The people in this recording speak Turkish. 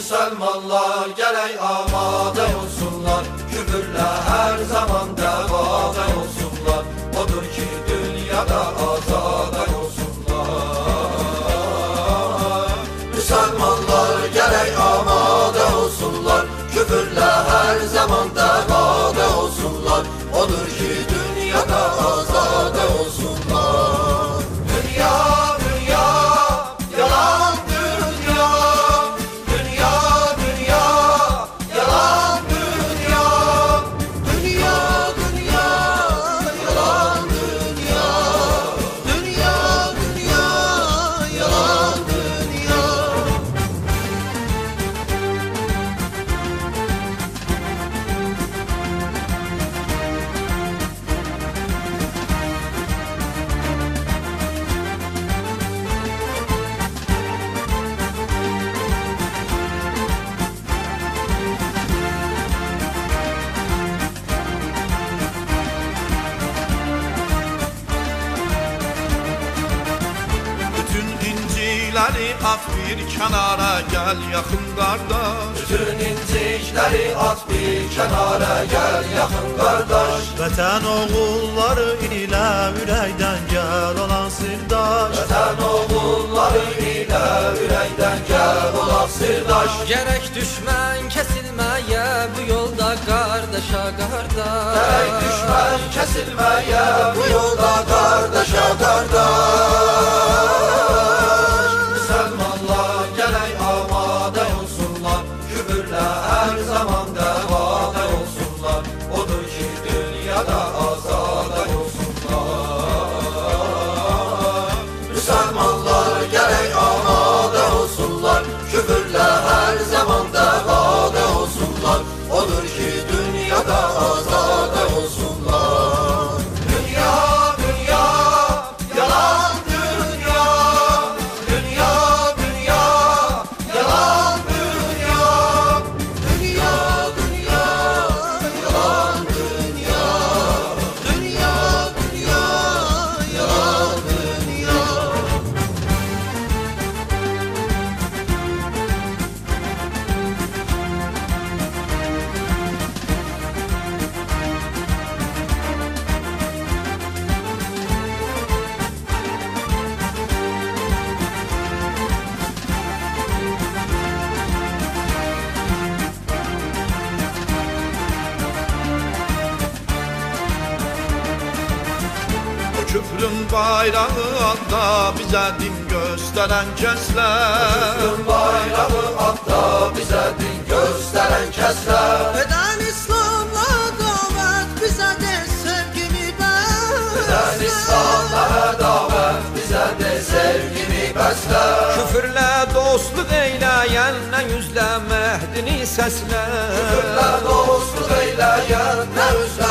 Müslümanlar gerek amade olsunlar, küfürle her zaman devada olsunlar. Odur ki dünyada azade olsunlar. Müslümanlar gerek amade olsunlar, küfürle her zaman devada olsunlar. Odur ki dünyada azade olsunlar. Dünya, dünya, yalan dünya. Dünya, dünya, yalan dünya. Dünya, dünya, yalan dünya. Dünya, dünya, yalan dünya. Bütün incileri at bir kenara, gel yakın kardeş. Bütün incikleri at bir kenara, gel yakın kardeş. Vətən oğulları ilə ürəkdən gəl olan sirdaş. Vətən oğulları ilə ürəkdən gəl olaq sirdaş. Gerek düşmən kesilmeye bu yolda kardeşa kardeş. Gerek düşmən kesilmeye bu yolda kardeşa kardeş. Müslümanlar gerek amade olsunlar, küfürle her zaman devada olsunlar. Odur ki dünyada azade olsunlar. Müslümanlar gerek amade olsunlar, küfürle her zaman devada olsunlar. Odur ki dünyada azade olsunlar. Dünya, dünya, yalan dünya. Dünya, dünya, yalan dünya. Dünya, dünya, yalan dünya. Dünya, dünya, yalan dünya. O küfrün bayrağı alda bize din gösteren kesler. Türk'ün bayrağı altta bize din gösteren kesler. Eden İslam'la davet bize de sevgimi Eden İslam'a davet bize de sevgimi besler. Küfürle dostluk eyleyenle yüzle mehdini sesle. Küfürle dostluk eyleyen ne üzle